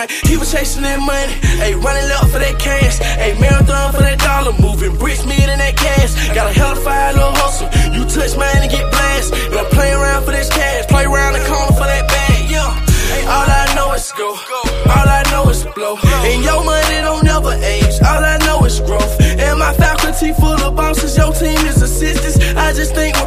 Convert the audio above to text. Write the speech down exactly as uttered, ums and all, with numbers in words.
point. He was chasing that money, ayy, running left for that cash, ayy, marathon for that dollar, moving bricks, meat in that cash. Got a hell of fire, little hustle. You touch mine and get blast. And I'm playing around for this cash, play around the corner for that bag, yeah. All I know is go, all I know is blow. And your money don't never age, all I know is growth. And my faculty full of bosses, your team is assistants. I just think